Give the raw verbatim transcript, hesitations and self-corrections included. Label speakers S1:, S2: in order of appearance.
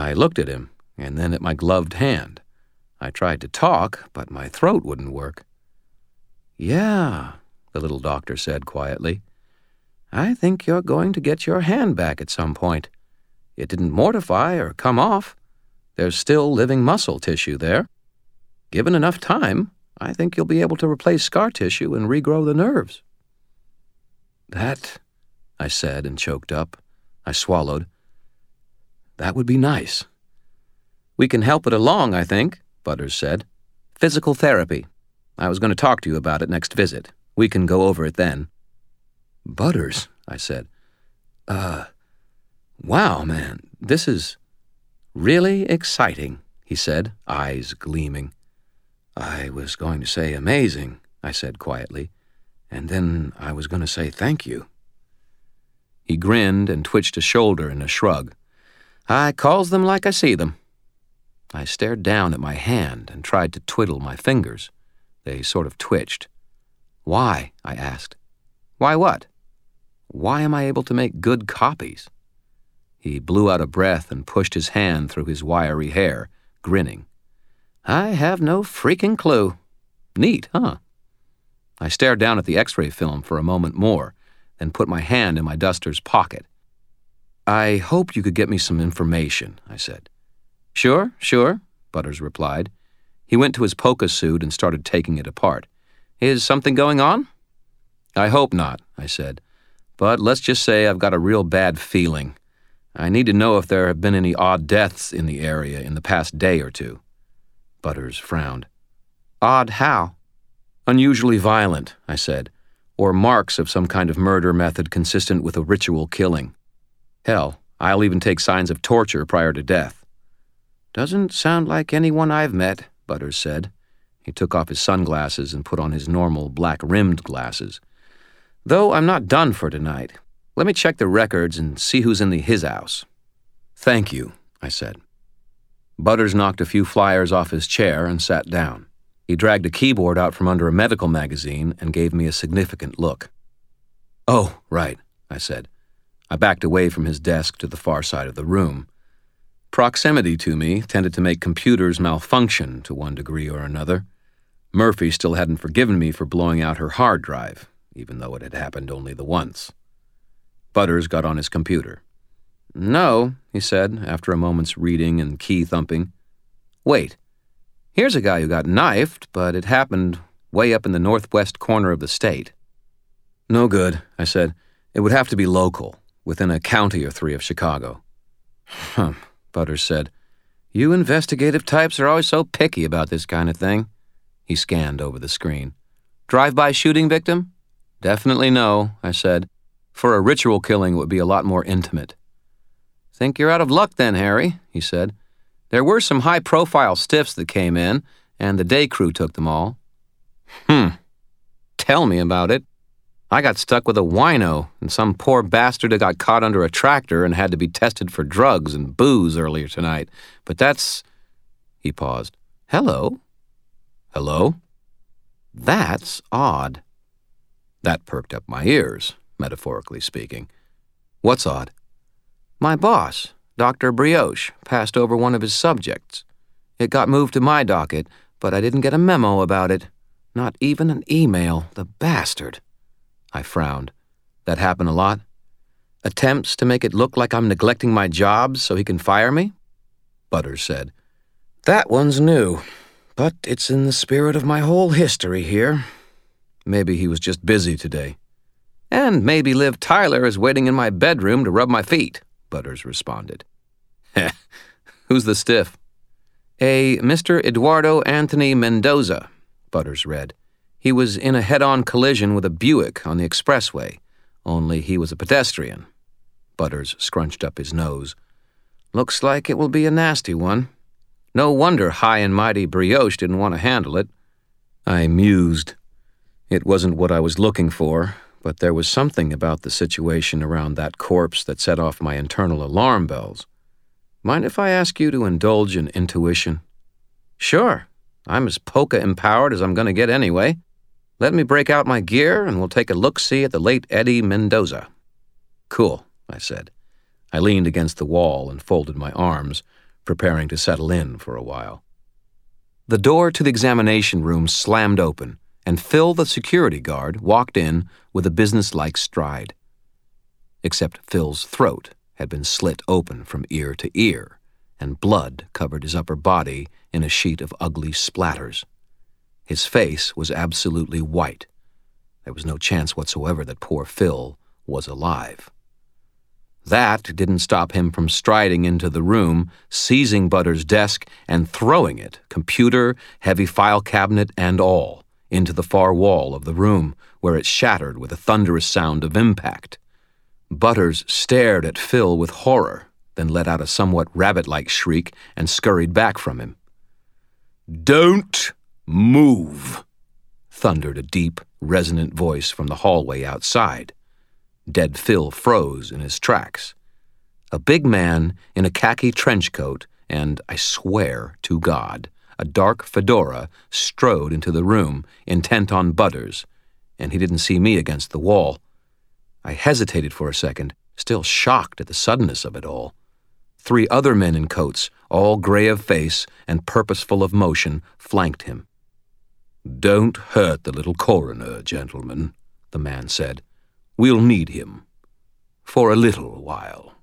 S1: I looked at him, and then at my gloved hand. I tried to talk, but my throat wouldn't work. "Yeah," the little doctor said quietly. "I think you're going to get your hand back at some point. It didn't mortify or come off. There's still living muscle tissue there. Given enough time, I think you'll be able to replace scar tissue and regrow the nerves." "That," I said and choked up. I swallowed. "That would be nice." "We can help it along, I think," Butters said. "Physical therapy. I was going to talk to you about it next visit. We can go over it then." "Butters," I said. Uh, wow, man, this is really exciting," he said, eyes gleaming. "I was going to say amazing," I said quietly, "and then I was going to say thank you." He grinned and twitched a shoulder in a shrug. "I calls them like I see them." I stared down at my hand and tried to twiddle my fingers. They sort of twitched. "Why?" I asked. "Why what?" "Why am I able to make good copies?" He blew out a breath and pushed his hand through his wiry hair, grinning. "I have no freaking clue. Neat, huh?" I stared down at the X-ray film for a moment more, then put my hand in my duster's pocket. "I hope you could get me some information," I said. "Sure, sure," Butters replied. He went to his polka suit and started taking it apart. "Is something going on?" "I hope not," I said. "But let's just say I've got a real bad feeling. I need to know if there have been any odd deaths in the area in the past day or two." Butters frowned. "Odd how?" "Unusually violent," I said, "or marks of some kind of murder method consistent with a ritual killing. Hell, I'll even take signs of torture prior to death." "Doesn't sound like anyone I've met," Butters said. He took off his sunglasses and put on his normal black-rimmed glasses. "Though I'm not done for tonight. Let me check the records and see who's in the his house." "Thank you," I said. Butters knocked a few flyers off his chair and sat down. He dragged a keyboard out from under a medical magazine and gave me a significant look. "Oh, right," I said. I backed away from his desk to the far side of the room. Proximity to me tended to make computers malfunction to one degree or another. Murphy still hadn't forgiven me for blowing out her hard drive, even though it had happened only the once. Butters got on his computer. "No," he said, after a moment's reading and key thumping. "Wait. Here's a guy who got knifed, but it happened way up in the northwest corner of the state." "No good," I said. "It would have to be local, within a county or three of Chicago." "Huh," Butters said. "You investigative types are always so picky about this kind of thing." He scanned over the screen. "Drive-by shooting victim?" "Definitely no," I said. "For a ritual killing, it would be a lot more intimate." "Think you're out of luck then, Harry," he said. "There were some high-profile stiffs that came in, and the day crew took them all." "Hmm. Tell me about it. I got stuck with a wino, and some poor bastard that got caught under a tractor and had to be tested for drugs and booze earlier tonight. But that's..." He paused. "Hello?" "Hello?" "That's odd." That perked up my ears, metaphorically speaking. "What's odd?" "My boss, Doctor Brioche, passed over one of his subjects. It got moved to my docket, but I didn't get a memo about it. Not even an email, the bastard." I frowned. "That happen a lot? Attempts to make it look like I'm neglecting my job so he can fire me?" Butters said, "That one's new, but it's in the spirit of my whole history here." "Maybe he was just busy today." "And maybe Liv Tyler is waiting in my bedroom to rub my feet," Butters responded. "Heh, who's the stiff?" "A Mister Eduardo Anthony Mendoza," Butters read. "He was in a head-on collision with a Buick on the expressway, only he was a pedestrian." Butters scrunched up his nose. "Looks like it will be a nasty one. No wonder high and mighty Brioche didn't want to handle it." I mused. It wasn't what I was looking for, but there was something about the situation around that corpse that set off my internal alarm bells. "Mind if I ask you to indulge in intuition?" "Sure. I'm as polka-empowered as I'm going to get anyway. Let me break out my gear and we'll take a look-see at the late Eddie Mendoza." "Cool," I said. I leaned against the wall and folded my arms, preparing to settle in for a while. The door to the examination room slammed open, and Phil, the security guard, walked in with a businesslike stride. Except Phil's throat had been slit open from ear to ear, and blood covered his upper body in a sheet of ugly splatters. His face was absolutely white. There was no chance whatsoever that poor Phil was alive. That didn't stop him from striding into the room, seizing Butter's desk and throwing it, computer, heavy file cabinet, and all, into the far wall of the room, where it shattered with a thunderous sound of impact. Butters stared at Phil with horror, then let out a somewhat rabbit-like shriek and scurried back from him. "Don't move," thundered a deep, resonant voice from the hallway outside. Dead Phil froze in his tracks. A big man in a khaki trench coat and, I swear to God, a dark fedora strode into the room, intent on Butters, and he didn't see me against the wall. I hesitated for a second, still shocked at the suddenness of it all. Three other men in coats, all gray of face and purposeful of motion, flanked him. "Don't hurt the little coroner, gentlemen," the man said. "We'll need him for a little while."